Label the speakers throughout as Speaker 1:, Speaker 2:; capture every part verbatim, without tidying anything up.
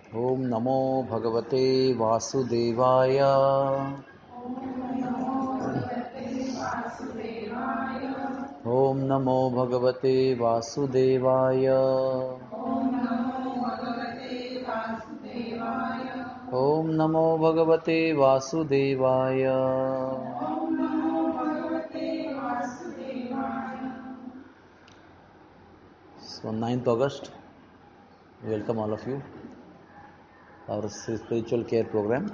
Speaker 1: ओम नमो भगवते वासुदेवाय। ओम नमो भगवते वासुदेवाय। ओम नमो भगवते वासुदेवाय। So ninth August, we welcome all of you, our spiritual care program.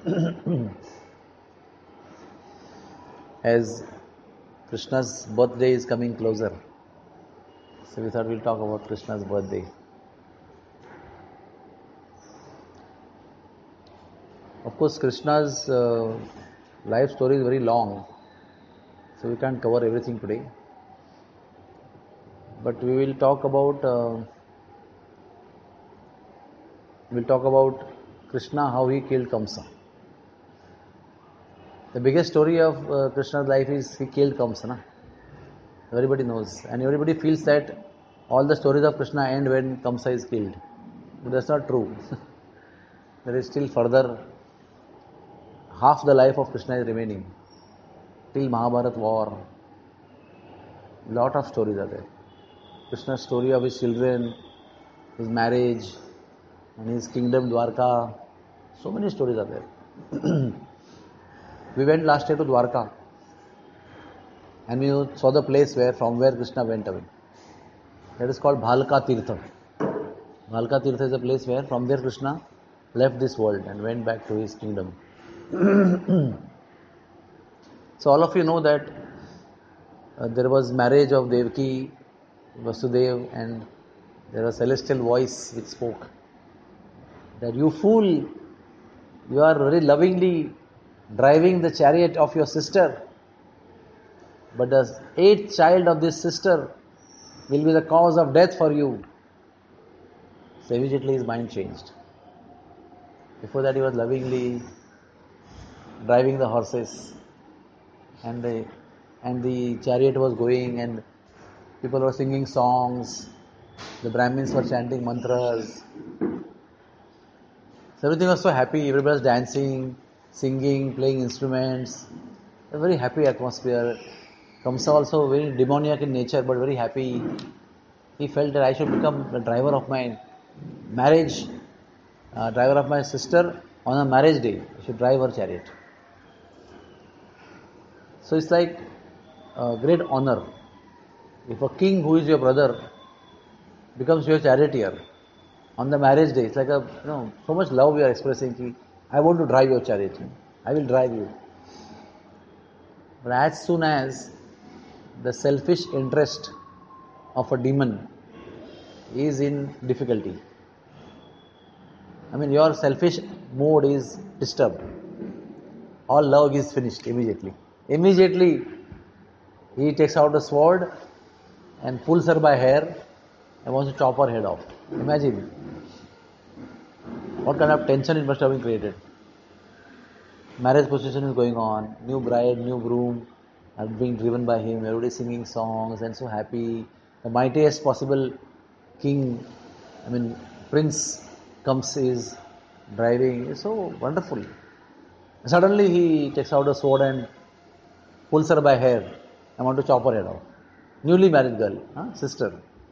Speaker 1: As Krishna's birthday is coming closer, so we thought we'll talk about Krishna's birthday. Of course, Krishna's uh, life story is very long, so we can't cover everything today. But we will talk about uh, we'll talk about Krishna, how he killed Kamsa. The biggest story of uh, Krishna's life is he killed Kamsa. Na? Everybody knows, and everybody feels that all the stories of Krishna end when Kamsa is killed. But that's not true. There is still further, half the life of Krishna is remaining. Till Mahabharat war, lot of stories are there. Krishna's story of his children, his marriage, and his kingdom Dwarka. So many stories are there. We went last year to Dwarka, and we saw the place where from where Krishna went away. That is called Bhalka Tirtha. Bhalka Tirtha is a place where from there Krishna left this world and went back to his kingdom. So all of you know that uh, there was marriage of Devaki, Vasudev, and there was a celestial voice which spoke that you fool, you are very lovingly driving the chariot of your sister, but the eighth child of this sister will be the cause of death for you. So immediately his mind changed. Before that he was lovingly driving the horses, and the and the chariot was going, and people were singing songs, the Brahmins were chanting mantras. So everything was so happy, everybody was dancing, singing, playing instruments. A very happy atmosphere. Kamsa also very demoniac in nature, but very happy. He felt that I should become the driver of my marriage, uh, driver of my sister on a marriage day. I should drive her chariot. So it's like a great honor. If a king who is your brother becomes your charioteer on the marriage day, it's like a, you know, so much love we are expressing. I want to drive your chariot. I will drive you. But as soon as the selfish interest of a demon is in difficulty, I mean your selfish mode is disturbed, all love is finished immediately. Immediately he takes out a sword and pulls her by hair and wants to chop her head off. Imagine what kind of tension it must have been created. Marriage procession is going on, new bride, new groom are being driven by him, everybody singing songs and so happy. The mightiest possible king, I mean prince comes, is driving, it's so wonderful. Suddenly he takes out a sword and pulls her by hair and want to chop her head off. Newly married girl, huh? Sister.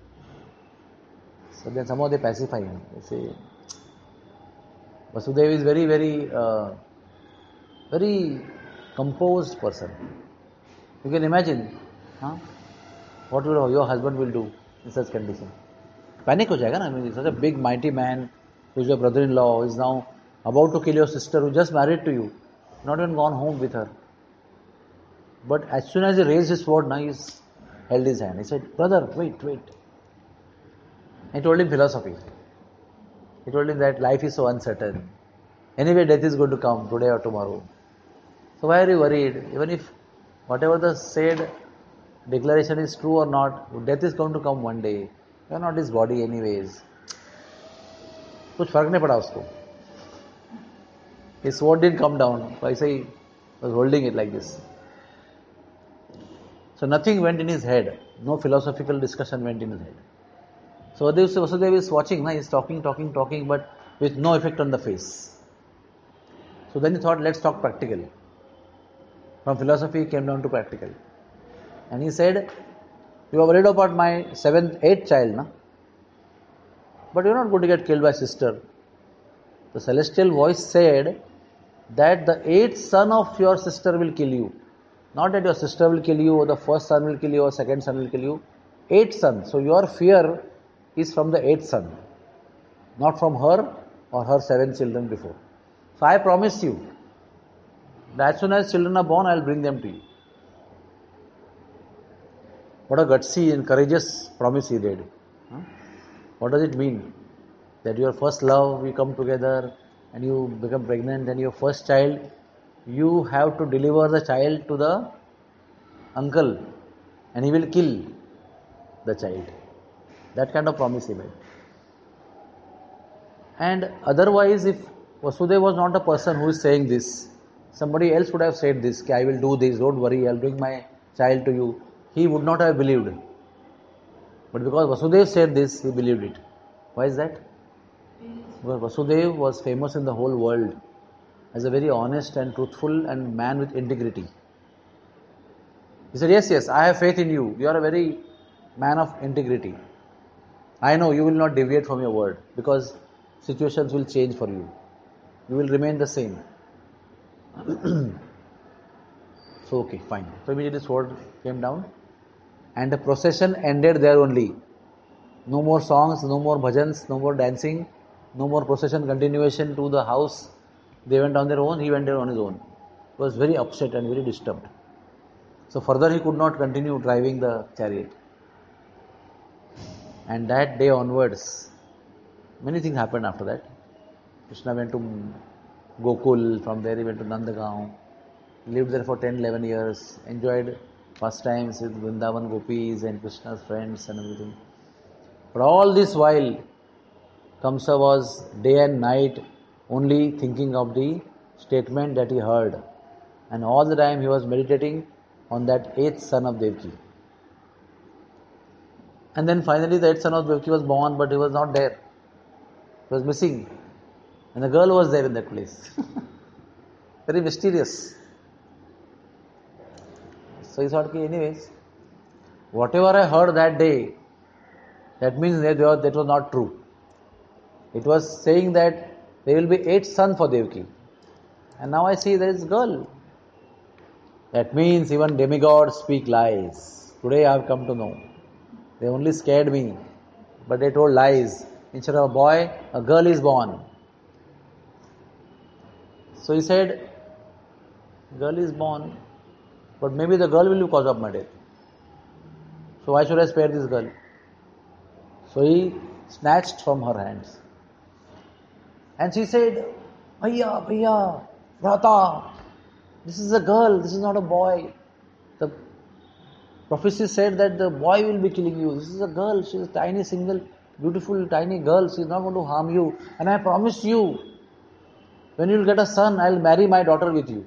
Speaker 1: So then somehow they pacify him. They say, Vasudev is very, very, uh, very composed person. You can imagine, huh? What will your husband will do in such condition? Panic ho jayega na. I mean, he's such a big, mighty man who is your brother-in-law, who is now about to kill your sister who just married to you, not even gone home with her. But as soon as he raised his sword, now he's held his hand. He said, brother, wait, wait. He told him philosophy. He told him that life is so uncertain. Anyway, death is going to come today or tomorrow. So why are you worried? Even if whatever the said declaration is true or not, death is going to come one day. You are not his body anyways. कुछ फर्क नहीं पड़ा उसको. His sword didn't come down. So I say he was holding it like this. So nothing went in his head. No philosophical discussion went in his head. So Vasudev is watching. He's talking, talking, talking, but with no effect on the face. So then he thought, let's talk practical. From philosophy he came down to practical. And he said, you are worried about my seventh, eighth child, na? But you're not going to get killed by sister. The celestial voice said that the eighth son of your sister will kill you. Not that your sister will kill you, or the first son will kill you, or second son will kill you. Eighth son. So your fear is from the eighth son, not from her or her seven children before. So I promise you, that as soon as children are born, I will bring them to you. What a gutsy and courageous promise he did. Huh? What does it mean? That your first love, we come together and you become pregnant, and your first child, you have to deliver the child to the uncle and he will kill the child. That kind of promise he made. And otherwise, if Vasudeva was not a person who is saying this, somebody else would have said this, कि I will do this, don't worry, I will bring my child to you. He would not have believed. But because Vasudeva said this, he believed it. Why is that? Because Vasudeva was famous in the whole world as a very honest and truthful and man with integrity. He said, yes, yes, I have faith in you. You are a very man of integrity. I know you will not deviate from your word because situations will change for you. You will remain the same. So, okay, fine. So immediately sword came down and the procession ended there only. No more songs, no more bhajans, no more dancing, no more procession continuation to the house. They went on their own, he went there on his own. He was very upset and very disturbed. So further he could not continue driving the chariot. And that day onwards, many things happened after that. Krishna went to Gokul, from there he went to Nandagaon, lived there for ten, eleven years, enjoyed pastimes with Vrindavan gopis and Krishna's friends and everything. But all this while, Kamsa was day and night only thinking of the statement that he heard. And all the time he was meditating on that eighth son of Devaki. And then finally the eighth son of Devaki was born, but he was not there. He was missing. And the girl was there in that place. Very mysterious. So he thought, anyways, whatever I heard that day, that means that that was not true. It was saying that there will be eight sons for Devaki. And now I see there is a girl. That means even demigods speak lies. Today I have come to know. They only scared me, but they told lies. Instead of a boy, a girl is born. So he said, girl is born, but maybe the girl will be cause of my death. So why should I spare this girl? So he snatched from her hands. And she said, Bhaiya, Bhaiya, Vrata, this is a girl, this is not a boy. The prophecy said that the boy will be killing you. This is a girl, she is a tiny, single, beautiful, tiny girl. She is not going to harm you. And I promise you, when you will get a son, I will marry my daughter with you.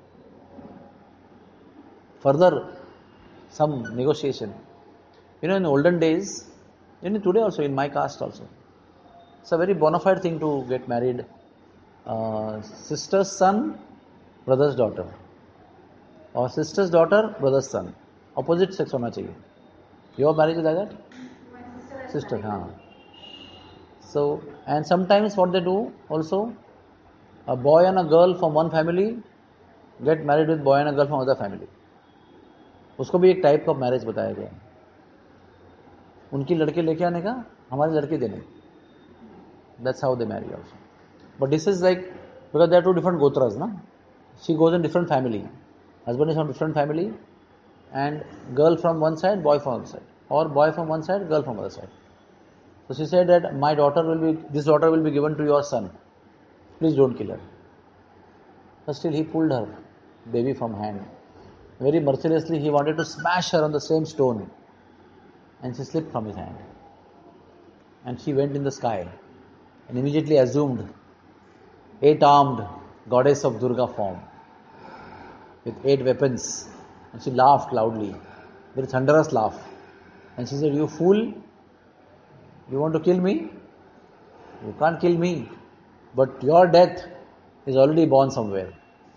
Speaker 1: Further, some negotiation. You know, in olden days, even today also, in my caste also, it's a very bona fide thing to get married. Uh, sister's son, brother's daughter. Or sister's daughter, brother's son. Opposite sex hona chahiye. Your marriage is like that? Sister, haan. So, and sometimes what they do also, a boy and a girl from one family get married with boy and a girl from other family. उसको भी एक type का marriage बताया गया. उनकी लड़के लेके आने का, हमारे लड़के देने. That's how they marry also. But this is like, because there are two different gotras, na? She goes in different family. Husband is from different family, and girl from one side, boy from other side, or boy from one side, girl from other side. So she said that my daughter will be, this daughter will be given to your son. Please don't kill her. But still he pulled her baby from hand. Very mercilessly he wanted to smash her on the same stone, and she slipped from his hand. And she went in the sky and immediately assumed eight-armed goddess of Durga form with eight weapons, and she laughed loudly, very thunderous laugh, and she said, you fool, you want to kill me? You can't kill me. but your death is already born somewhere.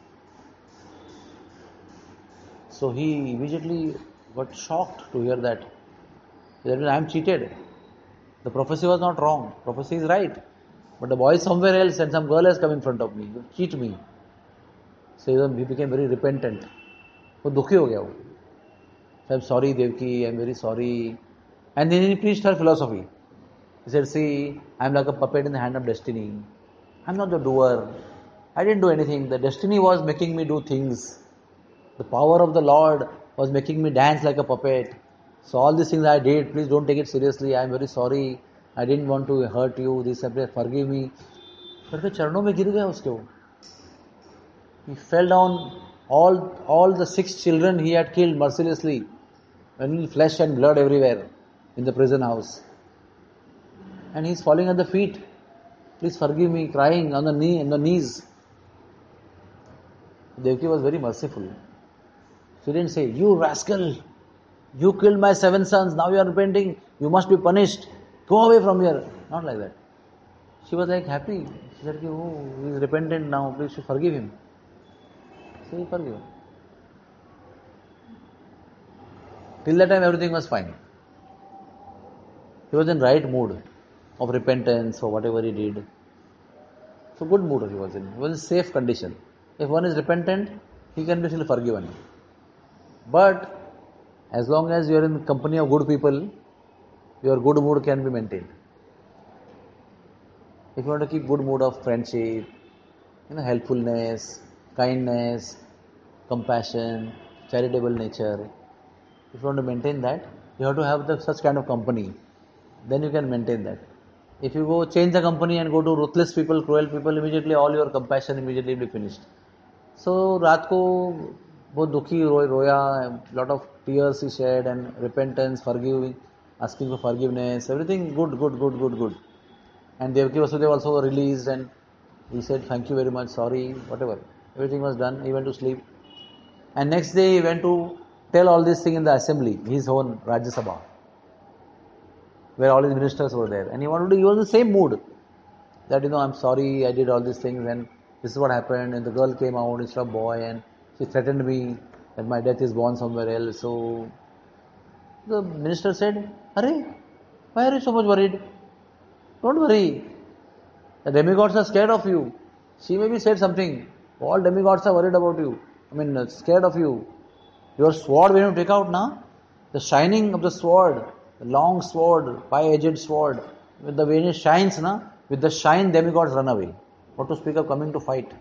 Speaker 1: So he immediately got shocked to hear that. That means I am cheated. The prophecy was not wrong. Prophecy is right. But the boy is somewhere else and some girl has come in front of me. You cheat me. So he became very repentant. वो दुखी हो गया वो. So I'm sorry Devki, I'm very sorry. And then he preached her philosophy. He said, see, I'm like a puppet in the hand of destiny. I'm not the doer. I didn't do anything. The destiny was making me do things. The power of the Lord was making me dance like a puppet. So all these things I did, please don't take it seriously. I'm very sorry. I didn't want to hurt you. This forgive me. करके चरणों में गिर गया उसके वो. He fell down. All all the six children he had killed mercilessly, and flesh and blood everywhere in the prison house. And he's falling at the feet. Please forgive me, crying on the knee, on the knees. Devaki was very merciful. She didn't say, you rascal, you killed my seven sons, now you are repenting, you must be punished, go away from here. Not like that. She was like happy. She said, oh, he is repentant now, please forgive him. So he forgave him. Till that time everything was fine. He was in right mood of repentance for whatever he did. So good mood he was in. He was in safe condition. If one is repentant, he can be still forgiven. But as long as you are in the company of good people, your good mood can be maintained. If you want to keep good mood of friendship, you know, helpfulness, kindness, compassion, charitable nature, if you want to maintain that, you have to have the, such kind of company. Then you can maintain that. If you go change the company and go to ruthless people, cruel people, immediately all your compassion immediately will be finished. So रात को बहुत दुखी रो, रोया, lot of tears he shed and repentance, forgiving, asking for forgiveness, everything good, good, good, good, good. And Devaki Vasudeva also released and he said thank you very much, sorry, whatever. Everything was done. He went to sleep. And next day he went to tell all these things in the assembly, his own Rajya Sabha, where all his ministers were there. And he wanted to, he was in the same mood. That, you know, I'm sorry, I did all these things and this is what happened. And the girl came out instead of boy and she threatened me that my death is born somewhere else. So the minister said, Arey, why are you so much worried? Don't worry. The demigods are scared of you. She maybe said something. All demigods are worried about you. I mean, scared of you. Your sword, when you take out now, the shining of the sword, the long sword, five-edged sword, with the way it shines, na, with the shine, demigods run away. What to speak of coming to fight?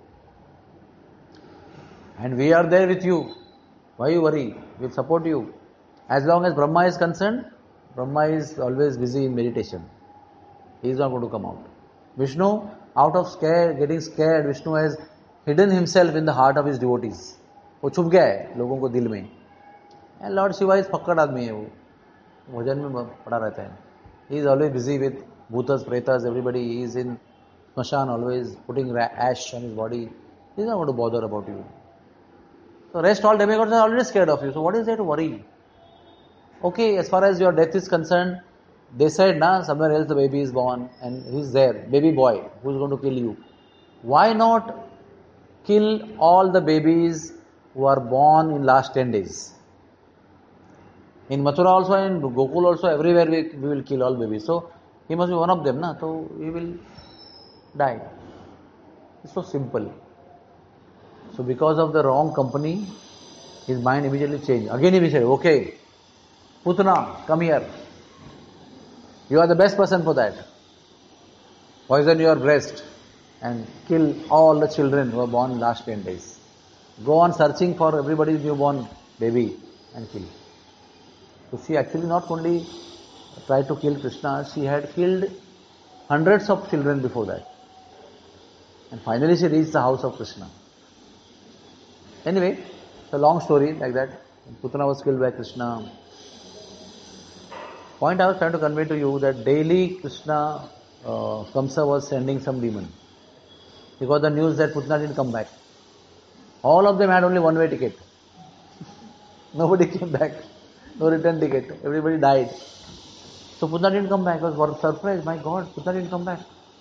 Speaker 1: And we are there with you. Why you worry? We'll support you. As long as Brahma is concerned, Brahma is always busy in meditation. He is not going to come out. Vishnu, out of scare, getting scared, Vishnu has hidden himself in the heart of his devotees. वो छुप गया है लोगों को दिल में. And Lord Shiva is फक्कड़ आदमी है वो. भजन में पड़ा रहता है. He is always busy with bhutas, pretas, everybody. He is in smashan always putting ash on his body. He is not going to bother about you. So rest all demigods are already scared of you. So what is there to worry? Okay, as far as your death is concerned, they said, nah, somewhere else the baby is born and he's there, baby boy, who's going to kill you. Why not kill all the babies who are born in last ten days? In Mathura also, in Gokul also, everywhere we, we will kill all babies. So he must be one of them, na? So he will die. It's so simple. So because of the wrong company, his mind immediately changed. Again he will say, okay, Putana, come here. You are the best person for that. Poison your breast and kill all the children who are born in last ten days. Go on searching for everybody's newborn baby and kill. So she actually not only tried to kill Krishna, she had killed hundreds of children before that. And finally she reached the house of Krishna. Anyway, it's a long story like that. Putana was killed by Krishna. Point I was trying to convey to you that daily Krishna, uh, Kamsa was sending some demon. He got the news that Putana didn't come back. All of them had only one way ticket. Nobody came back. No return ticket. Everybody died. So Putana didn't come back. I was surprised. My God, Putana didn't come back.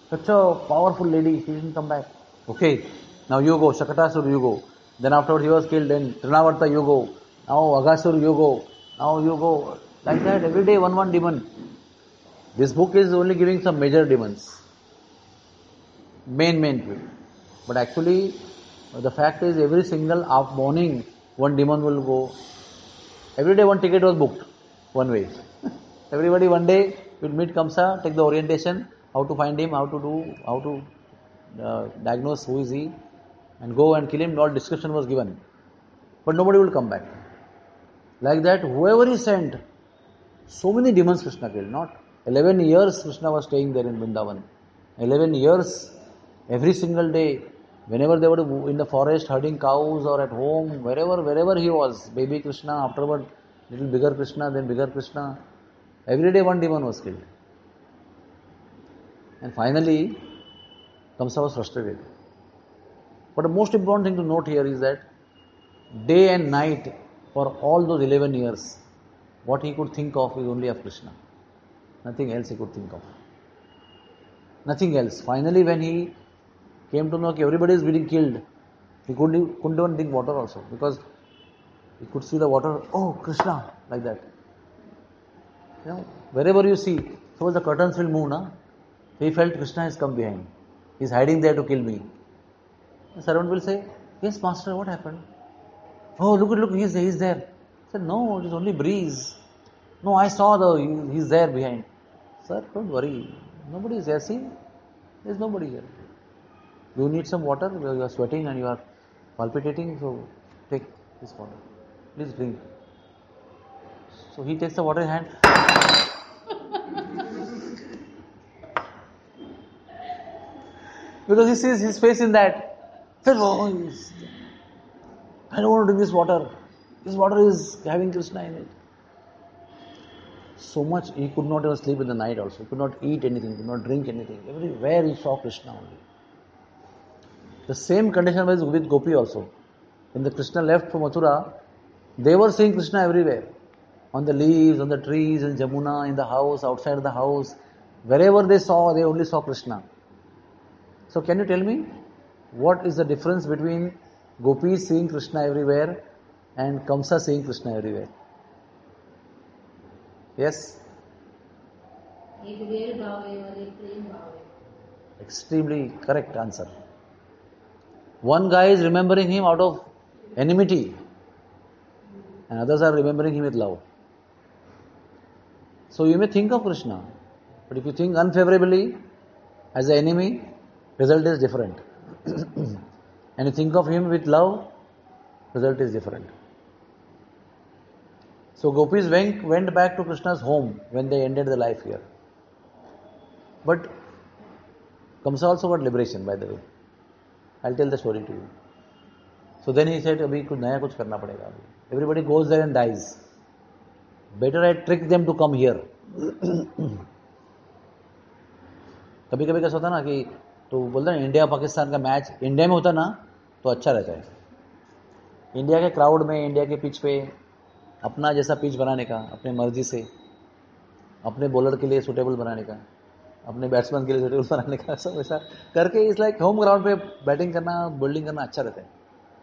Speaker 1: Such a powerful lady, she didn't come back. Okay, now you go, Shakatasur, you go. Then afterwards he was killed, then Trinavarta, you go. Now Aghasur, you go. Now you go. Like that, every day one one demon. This book is only giving some major demons. Main, main thing. But actually, the fact is every single morning, one demon will go. Every day one ticket was booked, one way. Everybody one day will meet Kamsa, take the orientation, how to find him, how to do, how to uh, diagnose who is he, and go and kill him. All description was given. But nobody will come back. Like that, whoever he sent, so many demons Krishna killed. Not eleven years Krishna was staying there in Vrindavan. eleven years, every single day, whenever they were in the forest herding cows or at home, wherever, wherever he was, baby Krishna, afterward little bigger Krishna, then bigger Krishna, every day one demon was killed. And finally, Kamsa was frustrated. But the most important thing to note here is that day and night for all those eleven years, what he could think of is only of Krishna. Nothing else he could think of. Nothing else. Finally, when he came to know that everybody is being killed, he couldn't, couldn't even drink water also, because he could see the water, oh Krishna, like that. You know, wherever you see, suppose the curtains will move, na? He felt Krishna has come behind. He is hiding there to kill me. The servant will say, yes master, what happened? Oh, look, look, he is, he is there. I said, no, it is only breeze. No, I saw the, he, he is there behind. Sir, don't worry. Nobody is here. See, there is nobody here. You need some water, you are sweating and you are palpitating, so take this water. Please drink. So he takes the water in hand. Because he sees his face in that. He says, oh, yes. I don't want to drink this water. This water is having Krishna in it. So much, he could not even sleep in the night also. He could not eat anything, could not drink anything. Everywhere he saw Krishna only. The same condition was with Gopi also. When the Krishna left from Mathura, they were seeing Krishna everywhere. On the leaves, on the trees, in Jamuna, in the house, outside the house. Wherever they saw, they only saw Krishna. So can you tell me, what is the difference between Gopis seeing Krishna everywhere and Kamsa seeing Krishna everywhere? Yes? Extremely correct answer. One guy is remembering him out of enmity, and others are remembering him with love. So you may think of Krishna, but if you think unfavorably as an enemy, result is different. And you think of him with love, result is different. So Gopis went, went back to Krishna's home when they ended their life here. But Kamsa also got liberation, by the way. I'll tell the story to you. So then he said, abhi kuch naya kuch karna padega abhi. Everybody goes there and dies. Better I trick them to come here. कभी कभी कैसा होता ना कि तो बोलते ना India Pakistan का मैच इंडिया में होता ना तो अच्छा रहता है. इंडिया के क्राउड में, इंडिया के पिच पे अपना जैसा पिच बनाने का, अपने मर्जी से, अपने बॉलर के लिए सुटेबल बनाने का, अपने बैट्समैन के लिए सुटेबल बनाने का, सब वैसा करके इस लाइक होम ग्राउंड पे बैटिंग करना, बॉलिंग करना अच्छा रहता है.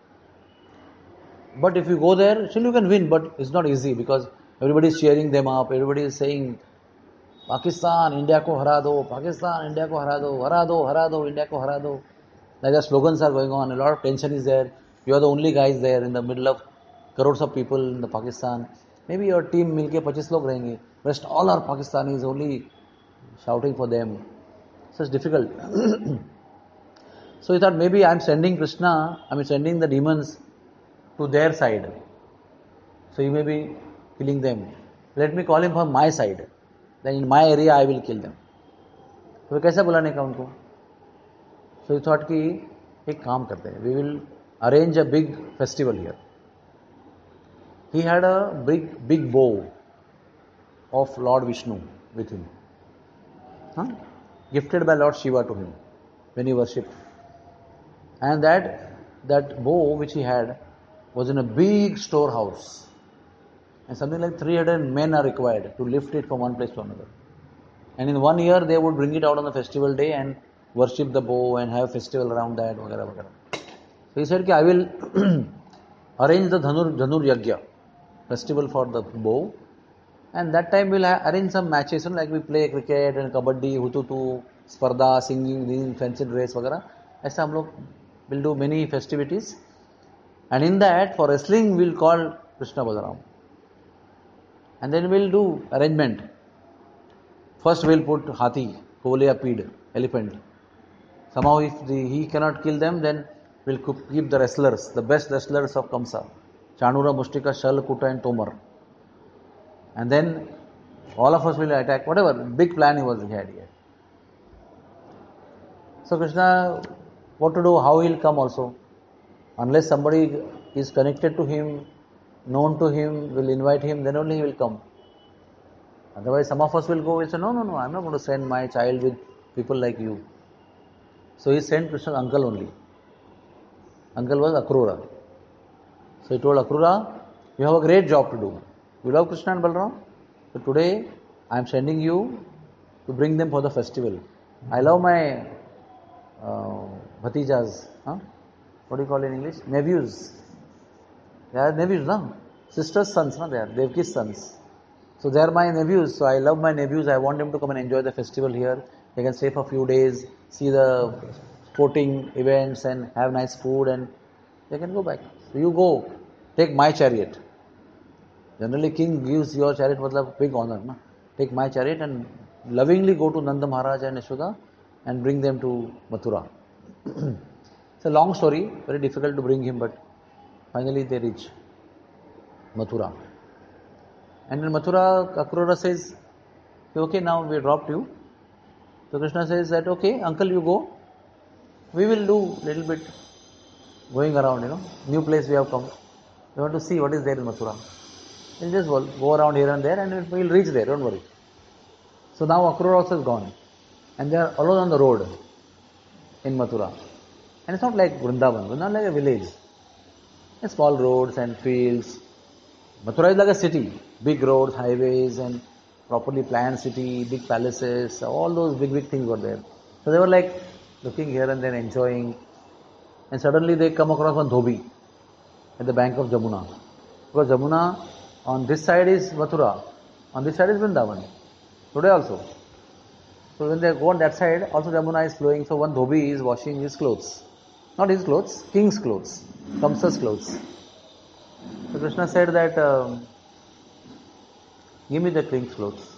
Speaker 1: But if you go there, still you can win, but it's not easy because everybody is cheering them up, everybody is saying Pakistan India को हरा दो, पाकिस्तान इंडिया को हरा दो, हरा दो, हरा दो, इंडिया को हरा दो. Like the slogans are going on, a lot of tension is there. You are the only guys there in the middle of crores of people in the Pakistan. Maybe your team मिलके पच्चीस लोग रहेंगे. Rest all are Pakistanis only shouting for them. So it's difficult. So he thought maybe I'm sending Krishna, I'm sending the demons to their side. So he may be killing them. Let me call him from my side. Then in my area I will kill them. तो कैसे बुलाने का उनको? So he thought कि एक काम करते हैं. We will arrange a big festival here. He had a big big bow of Lord Vishnu with him, huh? Gifted by Lord Shiva to him when he worshipped. And that that bow which he had was in a big storehouse, and something like three hundred men are required to lift it from one place to another. And in one year they would bring it out on the festival day and worship the bow and have festival around that, वगैरह वगैरह. So he said, I will arrange the Dhanur, Dhanur Yagya, festival for the bow, and that time we'll arrange some matches, you know, like we play cricket and kabaddi, hututu, sparda, singing, fancy dress, वगैरह. ऐसा हम लोग will do many festivities, and in that for wrestling we'll call Krishna Balaram, and then we'll do arrangement. First we'll put hathi, kole, pid, elephant. Somehow if the, he cannot kill them, then we'll keep the wrestlers, the best wrestlers of Kamsa, Chanura, Mustika, Shal, Kuta and Tomar. And then all of us will attack, whatever, big plan he was he had here. So Krishna, what to do, how he'll come also. Unless somebody is connected to him, known to him, will invite him, then only he will come. Otherwise some of us will go, will say, no, no, no, I'm not going to send my child with people like you. So he sent Krishna's uncle only. Uncle was Akrura. So he told Akrura, you have a great job to do. You love Krishna and Balaram? So today I am sending you to bring them for the festival. I love my uh, bhatijas. Huh? What do you call in English? Nephews. They are nephews, no? Sisters' sons, no? They are Devki's sons. So they are my nephews. So I love my nephews. I want them to come and enjoy the festival here. They can stay for a few days, see the sporting events and have nice food, and they can go back. So you go, take my chariot. Generally king gives your chariot matlab big honor. Na? Take my chariot and lovingly go to Nanda Maharaj and Yashoda and bring them to Mathura. It's a long story, very difficult to bring him, but finally they reach Mathura. And in Mathura, Akrura says, okay, now we dropped you. So Krishna says that, okay, uncle, you go. We will do little bit going around, you know, new place we have come. We want to see what is there in Mathura. We'll just go around here and there and we'll reach there, don't worry. So now Akrura also is gone. And they are alone on the road in Mathura. And it's not like Vrindavan. Vrindavan is like a village. It's small roads and fields. Mathura is like a city. Big roads, highways and properly planned city, big palaces, all those big, big things were there. So they were like looking here and there, enjoying. And suddenly they come across one dhobi at the bank of Jamuna. Because Jamuna, on this side is Mathura, on this side is Vrindavan. Today also. So when they go on that side, also Jamuna is flowing. So one dhobi is washing his clothes. Not his clothes, king's clothes, Kamsa's clothes. So Krishna said that, um, give me the king's clothes.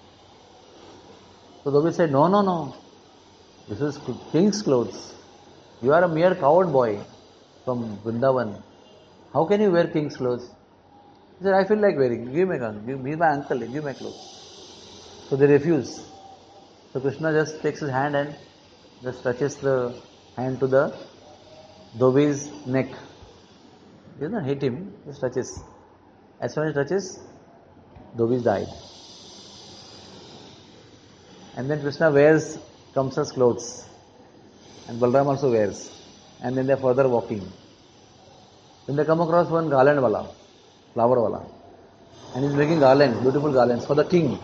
Speaker 1: So dhobi said, no, no, no. This is king's clothes. You are a mere coward boy from Vrindavan. How can you wear king's clothes? He said, I feel like wearing. Give me, give me my uncle, give my clothes. So they refuse. So Krishna just takes his hand and just touches the hand to the dhobi's neck. He does not hit him, just touches. As soon as he touches, dhobi died. And then Krishna wears Kamsa's clothes. And Balaram also wears. And then they are further walking. Then they come across one garland wala, flower wala. And he's making garlands, beautiful garlands for the king.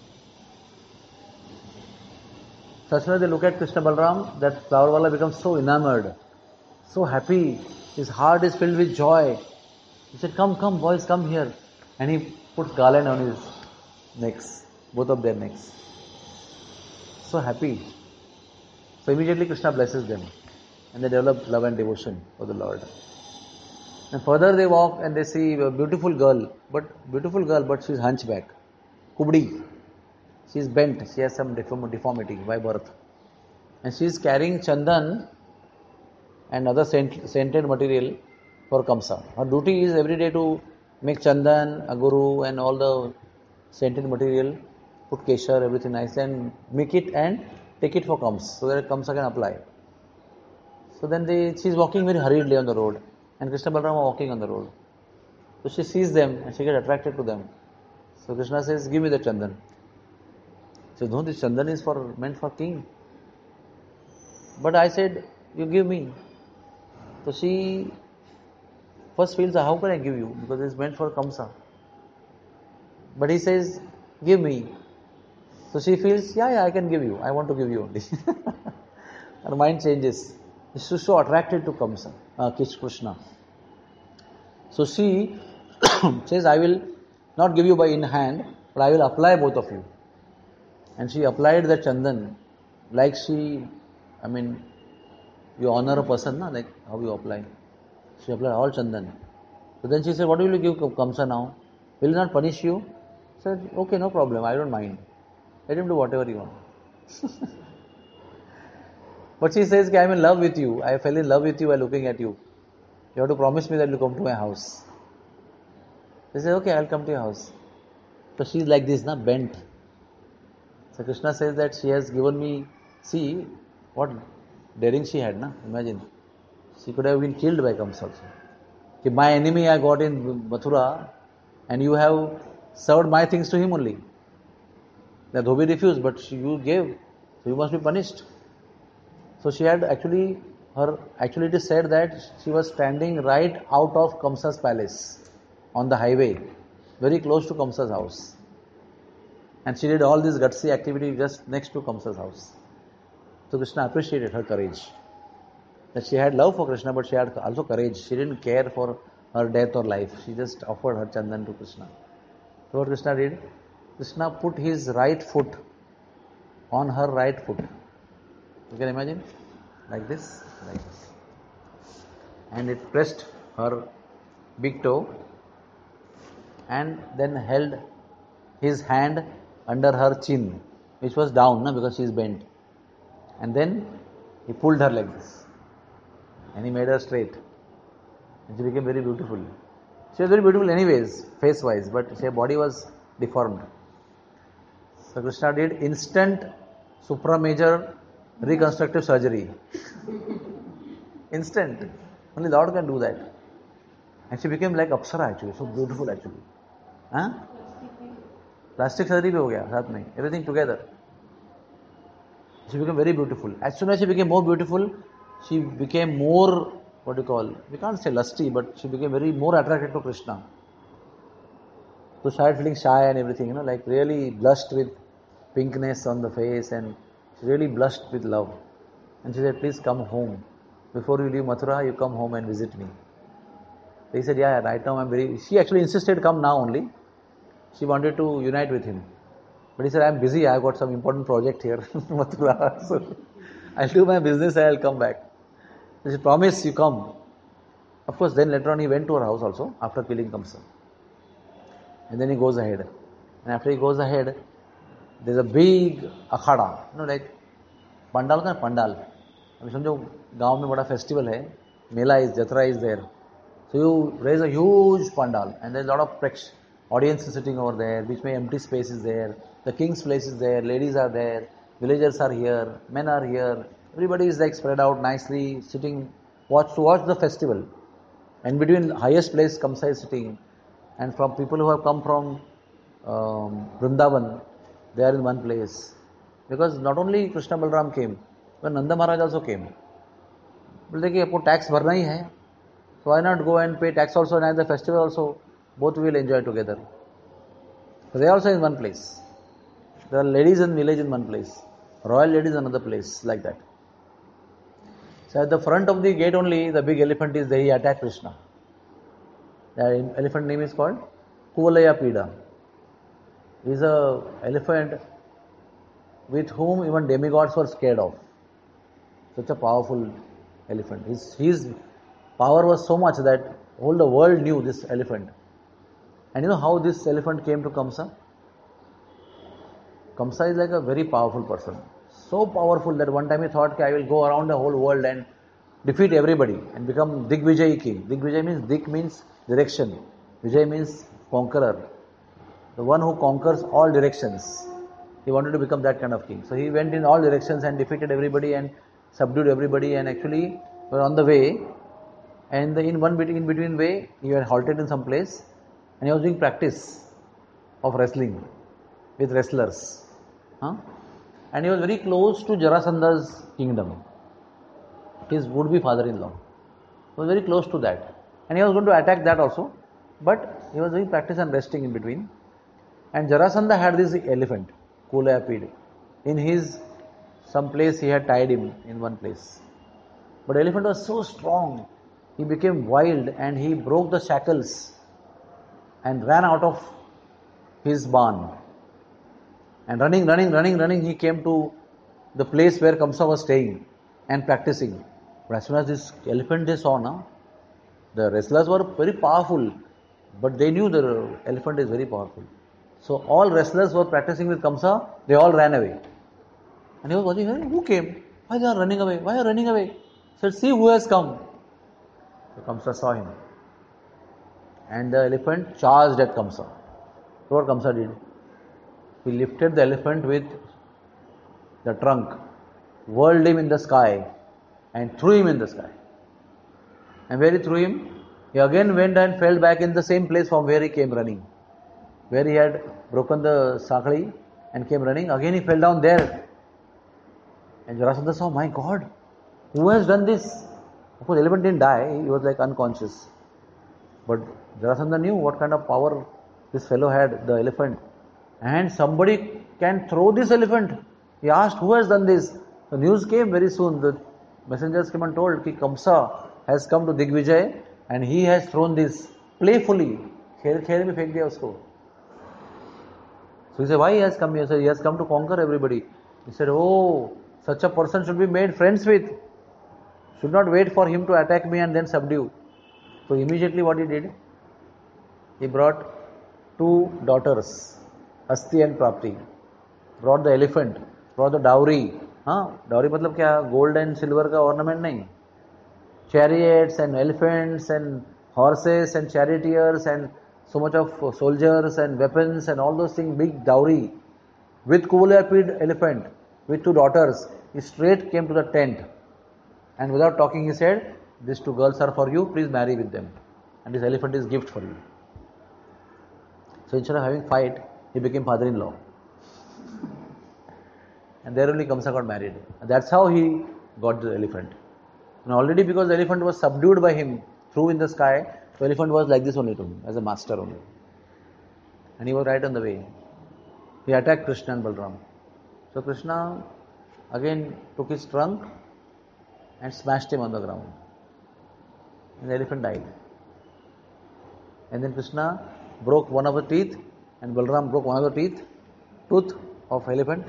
Speaker 1: Such way they look at Krishna Balaram, that flower wala becomes so enamored, so happy. His heart is filled with joy. He said, come, come boys, come here. And he puts garland on his necks, both of their necks. So happy. So immediately Krishna blesses them. And they develop love and devotion for the Lord. And further they walk and they see a beautiful girl. But beautiful girl, but she is hunchback. Kubdi. She is bent. She has some deformity by birth. And she is carrying chandan and other scent, scented material for Kamsa. Her duty is every day to make chandan, aguru and all the scented material, put kesher, everything nice and make it and take it for Kamsa so that Kamsa can apply. So then they, she is walking very hurriedly on the road and Krishna Balaram are walking on the road. So she sees them and she gets attracted to them. So Krishna says, give me the chandan. She says, no, this chandan is for meant for king. But I said, you give me. So she first feels, how can I give you? Because it's meant for Kamsa. But he says, give me. So she feels, yeah, yeah, I can give you. I want to give you only. Her mind changes. She's so attracted to Kamsa, uh, Krishna. So she says, I will not give you by in hand, but I will apply both of you. And she applied the chandan like she, I mean, you honor a person, na? Like how you apply. She applied all chandan. So then she said, what will you give Kamsa now? Will he not punish you? She said, okay, no problem, I don't mind. Let him do whatever he wants. But she says, I'm in love with you. I fell in love with you while looking at you. You have to promise me that you'll come to my house. They say, okay, I'll come to your house. So she's like this, na, bent. So Krishna says that she has given me, see what daring she had, na? Imagine. She could have been killed by Kamsa also. If my enemy I got in Mathura and you have served my things to him only. The Dhobi refused, but she, you gave, so you must be punished. So she had actually, her actually it is said that she was standing right out of Kamsa's palace on the highway, very close to Kamsa's house. And she did all this gutsy activity just next to Kamsa's house. So Krishna appreciated her courage. That she had love for Krishna, but she had also courage. She didn't care for her death or life. She just offered her chandan to Krishna. So what Krishna did? Krishna put his right foot on her right foot. You can imagine? Like this, like this. And it pressed her big toe and then held his hand under her chin, which was down, no, because she is bent. And then he pulled her like this. And he made her straight. And she became very beautiful. She was very beautiful anyways, face-wise, but her body was deformed. So Krishna did instant supra-major reconstructive surgery. Instant. Only Lord can do that. And she became like Apsara actually, so beautiful actually. Huh? Plastic surgery bhi ho gaya, saath mein. Everything together. She became very beautiful. As soon as she became more beautiful, she became more, what do you call, we can't say lusty, but she became very more attracted to Krishna. So she started feeling shy and everything, you know, like really blushed with pinkness on the face and she really blushed with love. And she said, please come home. Before you leave Mathura, you come home and visit me. So he said, yeah, right now I'm very, she actually insisted, come now only. She wanted to unite with him. But he said, I'm busy, I've got some important project here in Mathura. So I'll do my business and I'll come back. So she promised, you come. Of course, then later on he went to her house also, after killing Kamsa. And then he goes ahead. And after he goes ahead, there's a big akhada, you know, like pandal ka pandal. अभी समझो गांव में बड़ा festival है, मेला is, jatra is there. So you raise a huge pandal and there's a lot of prex, audience sitting over there, which may empty space is there, the king's place is there, ladies are there, villagers are here, men are here, everybody is like spread out nicely, sitting, watch to watch the festival. And between highest place Kamsa is sitting, and from people who have come from um, Vrindavan, they are in one place. Because not only Krishna Balram came, but Nanda Maharaj also came. बोलते कि आपको tax भरना ही है, so why not go and pay tax also and at the festival also, both will enjoy together. So they are also in one place. There are ladies in village in one place, royal ladies in another place, like that. So at the front of the gate only, the big elephant is there, he attacked Krishna. The elephant name is called Kuvalaya Pida. He is a elephant with whom even demigods were scared of. Such a powerful elephant. His, his power was so much that all the world knew this elephant. And you know how this elephant came to Kamsa? Kamsa is like a very powerful person. So powerful that one time he thought, okay, I will go around the whole world and defeat everybody and become Digvijay king. Digvijay means, Dik means direction. Vijay means conqueror. The one who conquers all directions. He wanted to become that kind of king. So he went in all directions and defeated everybody and subdued everybody, and actually were on the way, and the, in one bit in between way he had halted in some place and he was doing practice of wrestling with wrestlers. Huh? And he was very close to Jarasandha's kingdom, his would-be father-in-law. He was very close to that. And he was going to attack that also, but he was doing practice and resting in between. And Jarasandha had this elephant, Kuvalaya Pida, in his some place he had tied him in one place. But the elephant was so strong, he became wild and he broke the shackles and ran out of his barn. And running, running, running, running, he came to the place where Kamsa was staying and practicing. But as soon as this elephant they saw, na, the wrestlers were very powerful, but they knew the elephant is very powerful. So all wrestlers were practicing with Kamsa, they all ran away. And he was watching, hey, who came? Why they are running away? Why are you running away? He said, see who has come. So Kamsa saw him. And the elephant charged at Kamsa. So what Kamsa did? He lifted the elephant with the trunk, whirled him in the sky, and threw him in the sky. And where he threw him, he again went and fell back in the same place from where he came running. Where he had broken the sakali and came running, again he fell down there. And Jarasandha saw, my God, who has done this? Of course, the elephant didn't die, he was like unconscious. But Jarasandha knew what kind of power this fellow had, the elephant. And somebody can throw this elephant. He asked, who has done this? The news came very soon. The messengers came and told, Ki Kamsa has come to Digvijay and he has thrown this playfully. Khel khel mein fek diya usko. So he said, why he has come here? He said, he has come to conquer everybody. He said, oh, such a person should be made friends with. Should not wait for him to attack me and then subdue. So immediately what he did? He brought two daughters, Asti and Prapti. Brought the elephant, brought the dowry. Huh? Dowry matlab kya? Gold and silver ka ornament nahi. Chariots and elephants and horses and charioteers and so much of soldiers and weapons and all those things, big dowry. With Kuvalayapid elephant, with two daughters, he straight came to the tent. And without talking he said, these two girls are for you, please marry with them. And this elephant is gift for you. So instead of having fight, he became father-in-law. And there only Kamsa got married. And that's how he got the elephant. And already because the elephant was subdued by him, threw in the sky, the elephant was like this only to him, as a master only. And he was right on the way. He attacked Krishna and Balram. So Krishna again took his trunk and smashed him on the ground. And the elephant died. And then Krishna broke one of the teeth and Balram broke one of the teeth, tooth of elephant,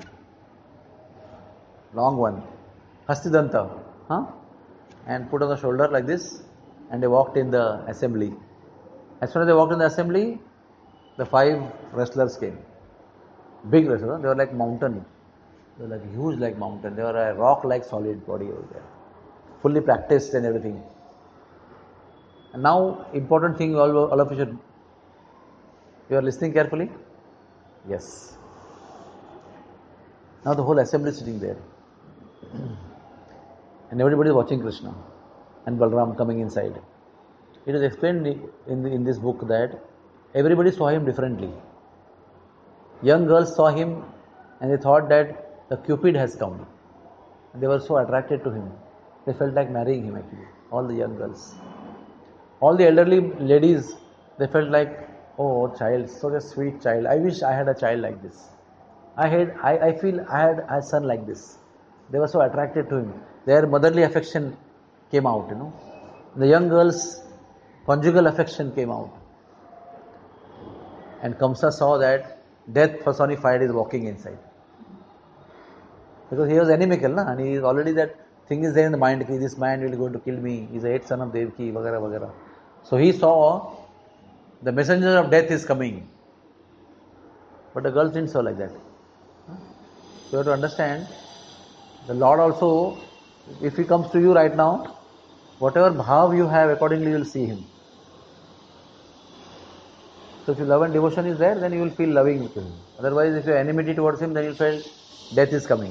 Speaker 1: long one, Hastidanta, huh? And put on the shoulder like this, and they walked in the assembly. As soon as they walked in the assembly, the five wrestlers came. Big wrestlers, they were like mountain. They were like huge like mountain. They were a rock like solid body over there. Fully practiced and everything. And now, important thing all, all of you should, you are listening carefully? Yes. Now the whole assembly is sitting there. And everybody is watching Krishna and Balram coming inside. It is explained in, the, in this book that everybody saw him differently. Young girls saw him and they thought that the Cupid has come. And they were so attracted to him. They felt like marrying him actually, all the young girls. All the elderly ladies, they felt like, oh child, such a sweet child. I wish I had a child like this. I had, I, I feel I had a son like this. They were so attracted to him. Their motherly affection came out, you know. The young girls' conjugal affection came out. And Kamsa saw that death personified is walking inside. Because he was inimical, na? And he is already that thing is there in the mind, that this man will go to kill me, he is the eighth son of Devaki, vagara vagara. So he saw the messenger of death is coming. But the girls didn't saw like that. So you have to understand, the Lord also, if he comes to you right now, whatever bhav you have, accordingly you will see him. So if your love and devotion is there, then you will feel loving to him. Otherwise, if you have enmity towards him, then you will feel death is coming.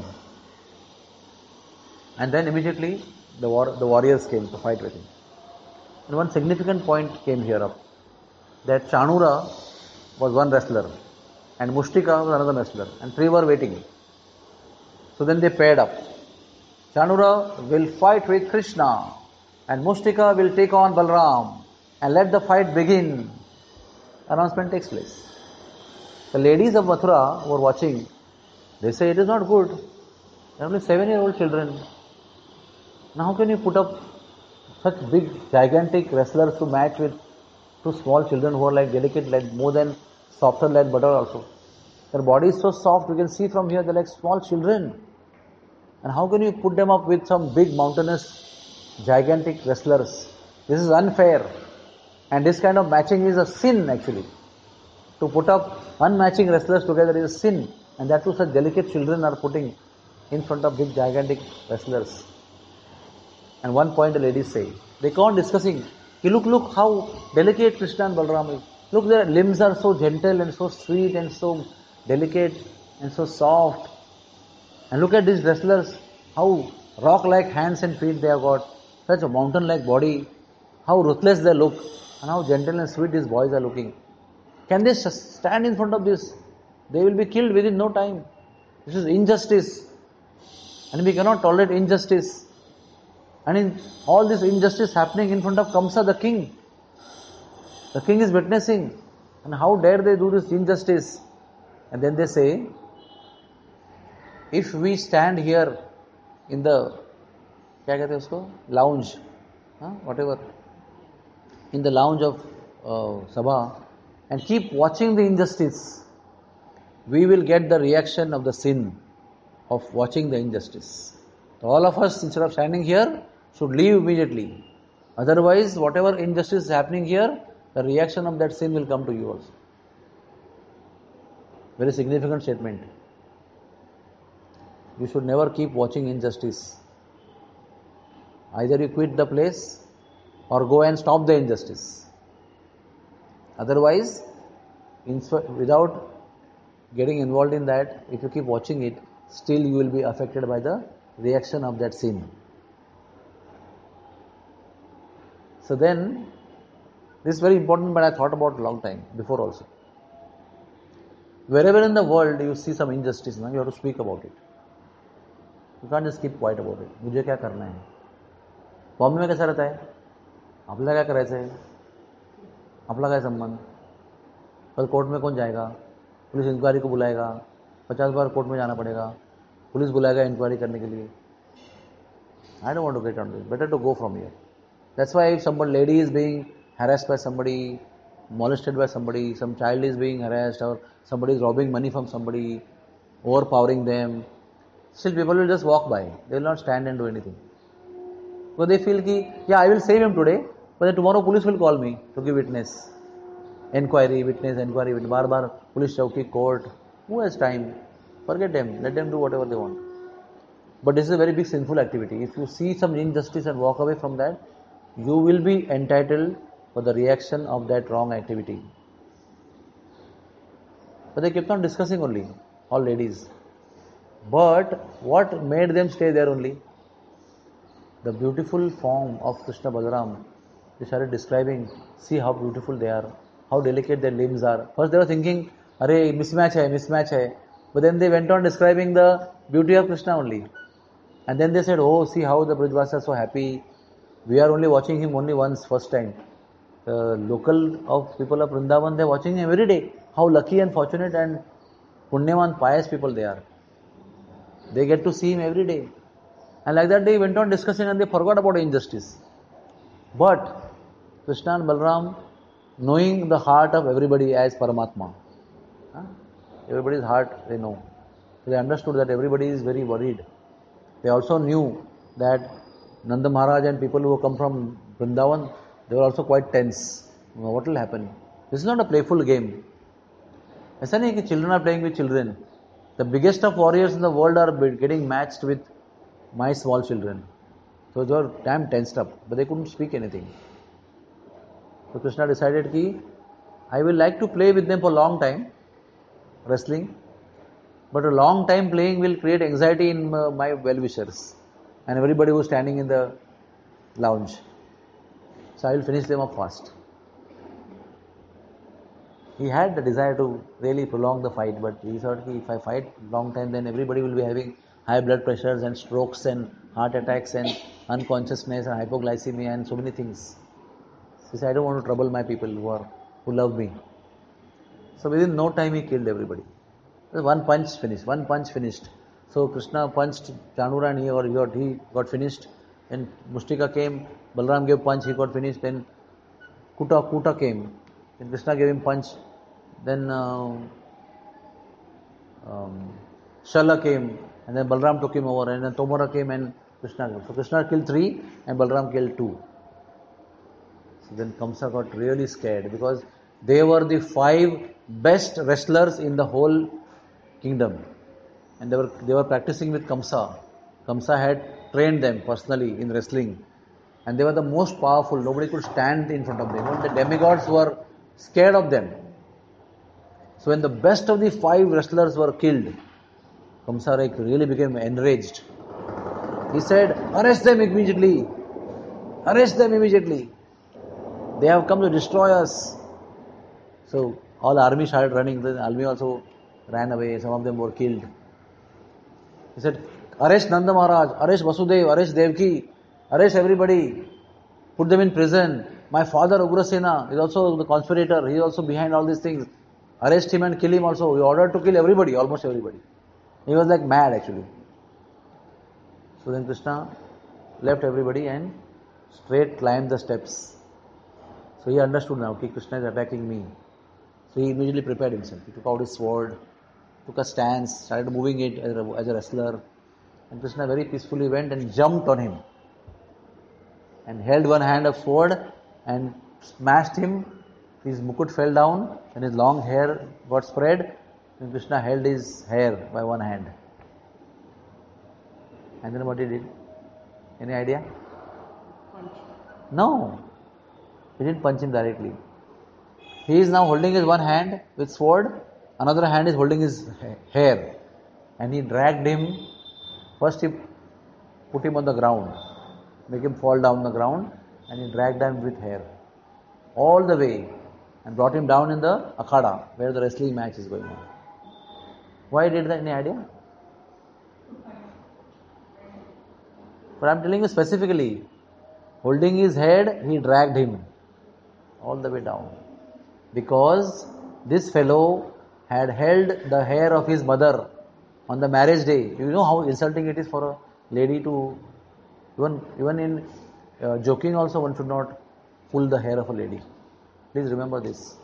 Speaker 1: And then immediately the war, the warriors came to fight with him. And one significant point came here up, that Chanura was one wrestler and Mushtika was another wrestler, and three were waiting. So then they paired up. Chanura will fight with Krishna and Mushtika will take on Balram, and let the fight begin. Announcement takes place. The ladies of Mathura who were watching, they say it is not good. They're only seven-year-old children. Now, how can you put up such big, gigantic wrestlers to match with two small children who are like delicate, like more than softer than butter also? Their body is so soft, you can see from here they're like small children. And how can you put them up with some big, mountainous, gigantic wrestlers? This is unfair. And this kind of matching is a sin actually. To put up unmatching wrestlers together is a sin. And that too such delicate children are putting in front of big, gigantic wrestlers. And one point the ladies say, they go on discussing, hey, look, look how delicate Krishna and Balram is. Look, their limbs are so gentle and so sweet and so delicate and so soft. And look at these wrestlers, how rock-like hands and feet they have got, such a mountain-like body, how ruthless they look, and how gentle and sweet these boys are looking. Can they stand in front of this? They will be killed within no time. This is injustice. And we cannot tolerate injustice. And in all this injustice happening in front of Kamsa, the king. The king is witnessing. And how dare they do this injustice? And then they say, if we stand here in the, क्या कहते हैं उसको? Lounge, huh? whatever, in the lounge of uh, Sabha, and keep watching the injustice, we will get the reaction of the sin of watching the injustice. So all of us, instead of standing here, should leave immediately. Otherwise, whatever injustice is happening here, the reaction of that sin will come to you also. Very significant statement. You should never keep watching injustice. Either you quit the place or go and stop the injustice. Otherwise, without getting involved in that, if you keep watching it, still you will be affected by the reaction of that sin. So then, this is very important, but I thought about a long time, before also. Wherever in the world you see some injustice, you have to speak about it. You can't just keep quiet about it. मुझे क्या करना है? बॉम्बे में कैसा रहता है? आपला क्या करायचं आहे? आपला काय संबंध? कल कोर्ट में कौन जाएगा? पुलिस इंक्वायरी को बुलाएगा, पचास बार कोर्ट में जाना पड़ेगा, पुलिस बुलाएगा इंक्वायरी करने के लिए. I don't want to get on this. Better to go from here. That's why if some lady is being harassed by somebody, molested by somebody, some child is being harassed, or somebody is robbing money from somebody, overpowering them, still people will just walk by. They will not stand and do anything. Because they feel ki, yeah, I will save him today, but then tomorrow police will call me to give witness. Enquiry, witness, enquiry, witness. Bar bar, police chowki, court. Who has time? Forget them. Let them do whatever they want. But this is a very big sinful activity. If you see some injustice and walk away from that, you will be entitled for the reaction of that wrong activity. But they kept on discussing only, all ladies. But what made them stay there only? The beautiful form of Krishna Balaram. They started describing, see how beautiful they are, how delicate their limbs are. First they were thinking, arey, mismatch hai, mismatch hai. But then they went on describing the beauty of Krishna only. And then they said, oh, see how the Brajvasis are so happy. We are only watching him only once, first time. The local of people of Vrindavan, they are watching him every day. How lucky and fortunate and punyavan, pious people they are. They get to see him every day. And like that they went on discussing and they forgot about injustice. But Krishna and Balaram, knowing the heart of everybody as Paramatma, huh? Everybody's heart they know. So they understood that everybody is very worried. They also knew that Nanda Maharaj and people who come from Vrindavan, they were also quite tense. What will happen? This is not a playful game. ऐसा नहीं कि children are playing with children. The biggest of warriors in the world are getting matched with my small children. So they were damn tensed up, but they couldn't speak anything. So Krishna decided ki, I will like to play with them for a long time, wrestling, but a long time playing will create anxiety in my well-wishers and everybody who is standing in the lounge. So I will finish them up fast. He had the desire to really prolong the fight, but he thought if I fight long time, then everybody will be having high blood pressures and strokes and heart attacks and unconsciousness and hypoglycemia and so many things. So he said, I don't want to trouble my people who are who love me. So within no time he killed everybody. One punch finished. One punch finished. So Krishna punched Chanura and he got, he got, he got finished. Then Mushtika came, Balram gave punch, he got finished. Then Kuta, Kuta came. Then Krishna gave him punch. Then uh, um, Shala came. And then Balram took him over. And then Tomara came and Krishna came. So Krishna killed three and Balram killed two. So then Kamsa got really scared because they were the five best wrestlers in the whole kingdom. And they were they were practicing with Kamsa. Kamsa had trained them personally in wrestling. And they were the most powerful. Nobody could stand in front of them. Even the demigods were scared of them. So when the best of the five wrestlers were killed, Kamsa really became enraged. He said, arrest them immediately. Arrest them immediately. They have come to destroy us. So all army started running. The army also ran away. Some of them were killed. He said, arrest Nanda Maharaj, arrest Vasudev, arrest Devaki, arrest everybody. Put them in prison. My father Ugrasena is also the conspirator. He is also behind all these things. Arrest him and kill him also. He ordered to kill everybody, almost everybody. He was like mad actually. So then Krishna left everybody and straight climbed the steps. So he understood now, okay, Krishna is attacking me. So he immediately prepared himself. He took out his sword, took a stance, started moving it as a, as a wrestler. And Krishna very peacefully went and jumped on him. And held one hand of sword and smashed him. His mukut fell down and his long hair got spread. And Krishna held his hair by one hand. And then what he did? Any idea?
Speaker 2: Punch.
Speaker 1: No. He didn't punch him directly. He is now holding his one hand with sword. Another hand is holding his hair. And he dragged him. First he put him on the ground. Make him fall down the ground. And he dragged him with hair. All the way. And brought him down in the akhada, where the wrestling match is going on. Why did that? Any idea? But I am telling you specifically. Holding his head, he dragged him all the way down. Because this fellow had held the hair of his mother on the marriage day. You know how insulting it is for a lady to, even, even in uh, joking also one should not pull the hair of a lady. Please remember this.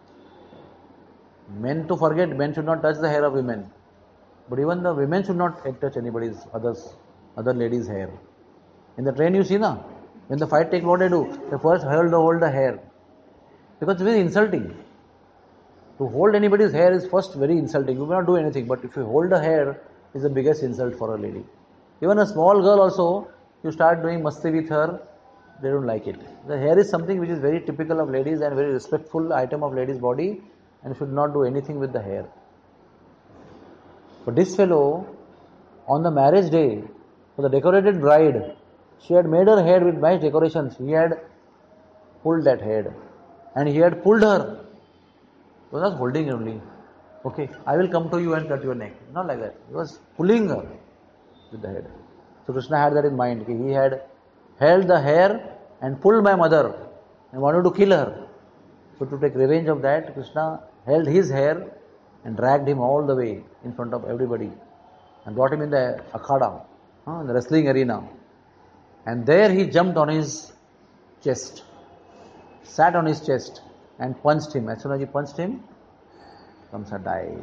Speaker 1: Men to forget, men should not touch the hair of women. But even the women should not touch anybody's, others, other ladies' hair. In the train you see na, when the fight takes, what they do? They first hold the, hold the hair. Because it's very insulting. To hold anybody's hair is first very insulting. You cannot do anything, but if you hold the hair, is the biggest insult for a lady. Even a small girl also, you start doing masti with her, they don't like it. The hair is something which is very typical of ladies and very respectful item of ladies' body, and should not do anything with the hair. But this fellow, on the marriage day, for the decorated bride, she had made her hair with nice decorations. He had pulled that head. And he had pulled her. He was not holding her only. Okay, I will come to you and cut your neck. Not like that. He was pulling her with the head. So Krishna had that in mind. He had held the hair and pulled my mother and wanted to kill her. So to take revenge of that, Krishna held his hair and dragged him all the way in front of everybody and brought him in the akhada, in the wrestling arena. And there he jumped on his chest, sat on his chest and punched him. As soon as he punched him, Kamsa died.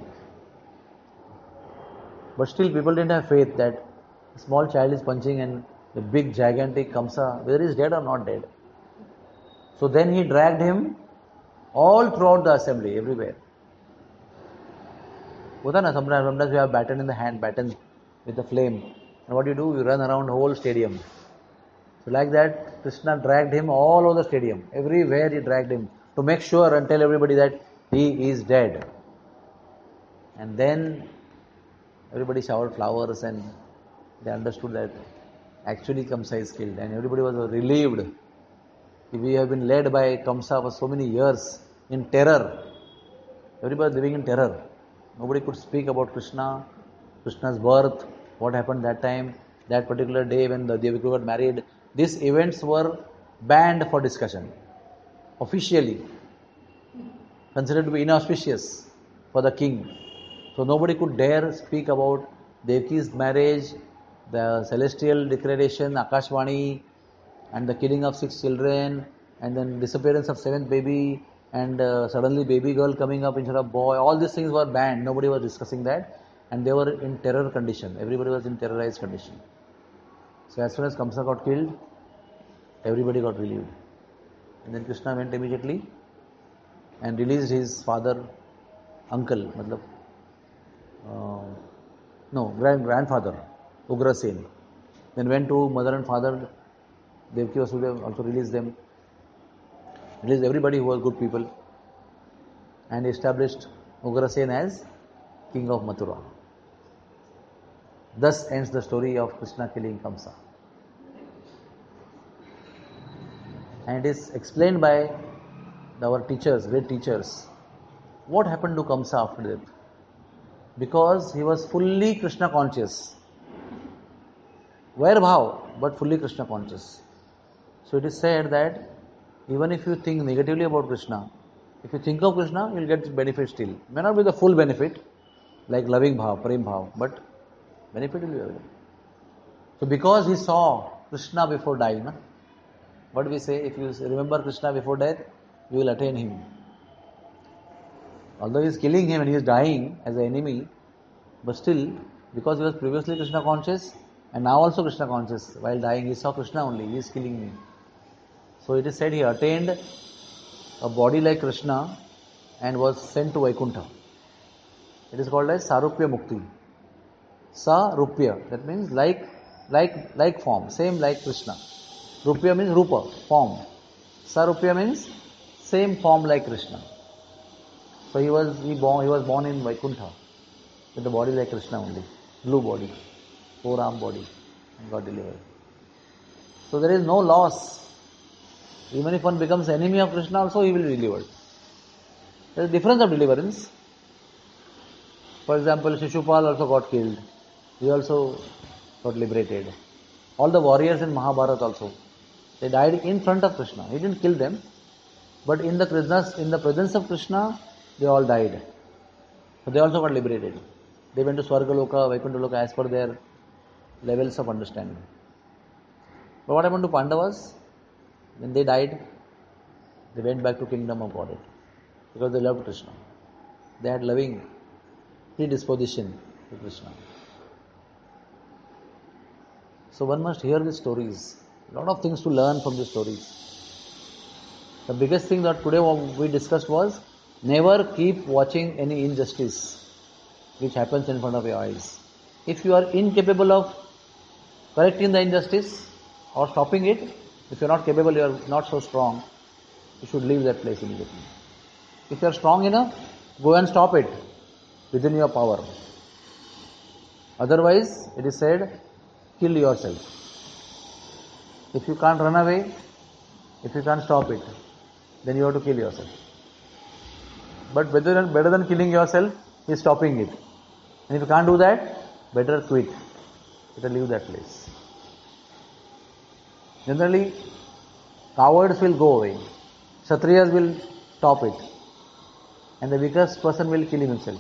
Speaker 1: But still people didn't have faith that a small child is punching and the big gigantic Kamsa, whether he is dead or not dead. So then he dragged him all throughout the assembly, everywhere. Sometimes, sometimes we have baton in the hand, baton with the flame. And what do you do? You run around the whole stadium. So like that, Krishna dragged him all over the stadium. Everywhere he dragged him to make sure and tell everybody that he is dead. And then everybody showered flowers and they understood that actually Kamsa is killed. And everybody was relieved. We have been led by Kamsa for so many years in terror. Everybody was living in terror. Nobody could speak about Krishna, Krishna's birth, what happened that time, that particular day when the Devaki got married. These events were banned for discussion, officially considered to be inauspicious for the king. So nobody could dare speak about Devaki's marriage, the celestial declaration, Akashvani, and the killing of six children, and then disappearance of seventh baby, and uh, suddenly baby girl coming up instead of boy. All these things were banned. Nobody was discussing that, and they were in terror condition. Everybody was in terrorized condition. So as soon as Kamsa got killed, everybody got relieved. And then Krishna went immediately and released his father, uncle, matlab, uh, no, grand, grandfather, Ugrasen. Then went to mother and father, Devaki Vasudeva also released them, released everybody who was good people, and established Ugrasen as king of Mathura. Thus ends the story of Krishna killing Kamsa. And it is explained by our teachers, great teachers, what happened to Kamsa after death. Because he was fully Krishna conscious. Vair bhav, but fully Krishna conscious. So it is said that even if you think negatively about Krishna, if you think of Krishna, you will get benefit still. May not be the full benefit, like loving bhav, prem bhav, but benefit will be available. So because he saw Krishna before dying, na? What do we say? If you remember Krishna before death, you will attain him. Although he is killing him and he is dying as an enemy, but still, because he was previously Krishna conscious and now also Krishna conscious, while dying he saw Krishna only, he is killing me. So it is said he attained a body like Krishna and was sent to Vaikuntha. It is called as Sarupya Mukti. Sarupya, that means like, like, like form, same like Krishna. Rupya means Rupa, form. Sarupya means same form like Krishna. So he was he born he was born in Vaikuntha with a body like Krishna only, blue body, four arm body, and got delivered. So there is no loss. Even if one becomes enemy of Krishna, also he will be delivered. There is a difference of deliverance. For example, Shishupal also got killed. He also got liberated. All the warriors in Mahabharata also, they died in front of Krishna. He didn't kill them, but in the Krishna's, in the presence of Krishna, they all died. So they also got liberated. They went to Swargaloka, Vaikuntha as per their levels of understanding. But what happened to Pandavas? When they died, they went back to kingdom of Godhead because they loved Krishna. They had loving predisposition to Krishna. So one must hear these stories. A lot of things to learn from these stories. The biggest thing that today we discussed was never keep watching any injustice which happens in front of your eyes. If you are incapable of correcting the injustice or stopping it, if you are not capable, you are not so strong, you should leave that place immediately. If you are strong enough, go and stop it within your power. Otherwise, it is said, kill yourself. If you can't run away, if you can't stop it, then you have to kill yourself. But better than, better than killing yourself is stopping it. And if you can't do that, better quit. Better leave that place. Generally, cowards will go away. Kshatriyas will stop it. And the weakest person will kill himself.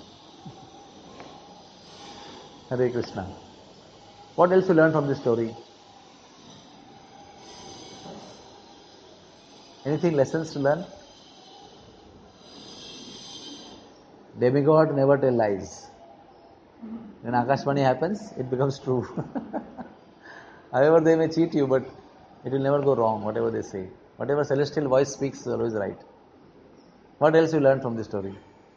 Speaker 1: Hare Krishna. What else you learn from this story? Anything lessons to learn? Demigod never tell lies. When Akashvani happens, it becomes true. However, they may cheat you, but it will never go wrong, whatever they say. Whatever celestial voice speaks is always right. What else you learn from this story?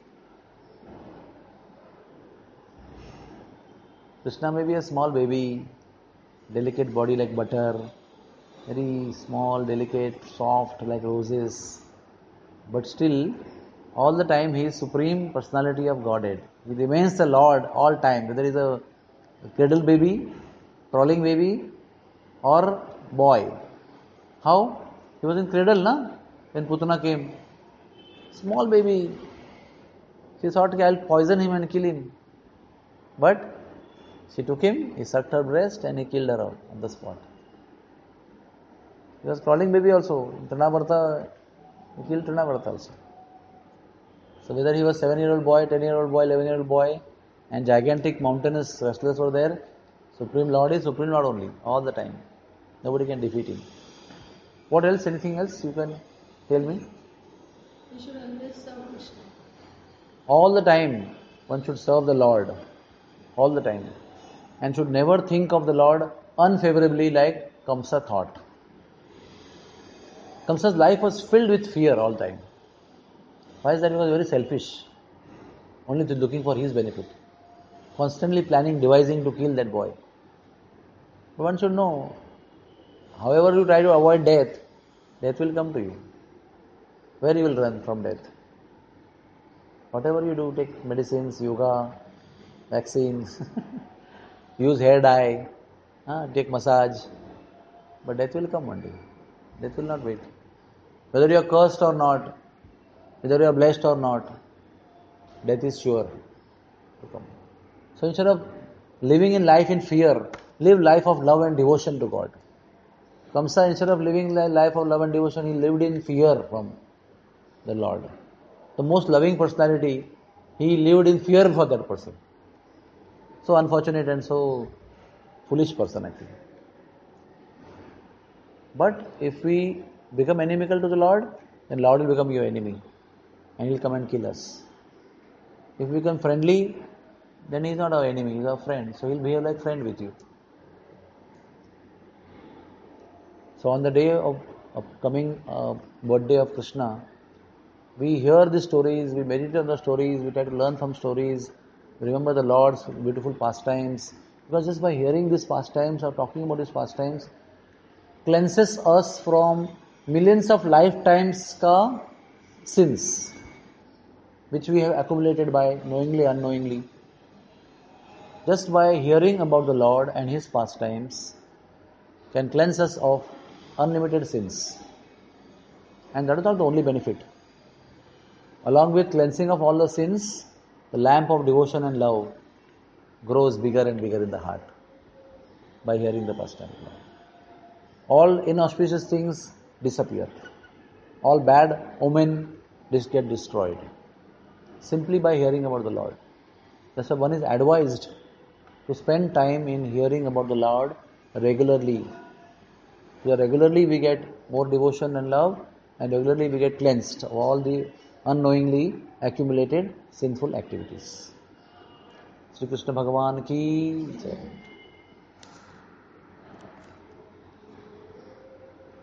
Speaker 1: Krishna may be a small baby, delicate body like butter, very small, delicate, soft like roses, but still, all the time he is Supreme Personality of Godhead. He remains the Lord all time, whether he is a cradle baby, crawling baby, or boy. How? He was in cradle, na? When Putana came. Small baby. She thought, I'll poison him and kill him. But she took him, he sucked her breast and he killed her on the spot. He was crawling baby also. In Trinavarta, he killed Trinavarta also. So whether he was seven year old boy, ten year old boy, eleven year old boy, and gigantic mountainous wrestlers were there. Supreme Lord is Supreme Lord only, all the time. Nobody can defeat him. What else? Anything else you can tell me?
Speaker 2: We should always serve Krishna.
Speaker 1: All the time, one should serve the Lord. All the time. And should never think of the Lord unfavorably like Kamsa thought. Kamsa's life was filled with fear all the time. Why is that? He was very selfish. Only looking for his benefit. Constantly planning, devising to kill that boy. But one should know, however you try to avoid death, death will come to you. Where you will run from death? Whatever you do, take medicines, yoga, vaccines, use hair dye, uh, take massage, but death will come one day. Death will not wait. Whether you are cursed or not, whether you are blessed or not, death is sure to come. So instead of living in life in fear, live life of love and devotion to God. Kamsa, instead of living a life of love and devotion, he lived in fear from the Lord. The most loving personality, he lived in fear for that person. So unfortunate and so foolish person actually. But if we become inimical to the Lord, then Lord will become your enemy and he will come and kill us. If we become friendly, then he is not our enemy, he is our friend. So he will behave like friend with you. So on the day of, of coming uh, birthday of Krishna, we hear the stories, we meditate on the stories, we try to learn from stories, we remember the Lord's beautiful pastimes. Because just by hearing these pastimes or talking about these pastimes, cleanses us from millions of lifetimes ka sins, which we have accumulated by knowingly, unknowingly. Just by hearing about the Lord and His pastimes can cleanse us of unlimited sins. And that is not the only benefit. Along with cleansing of all the sins, the lamp of devotion and love grows bigger and bigger in the heart by hearing the pastime. All inauspicious things disappear. All bad omen get destroyed. Simply by hearing about the Lord. That's why one is advised to spend time in hearing about the Lord regularly. So regularly we get more devotion and love, and regularly we get cleansed of all the unknowingly accumulated sinful activities. Shri Krishna Bhagavan ki jai.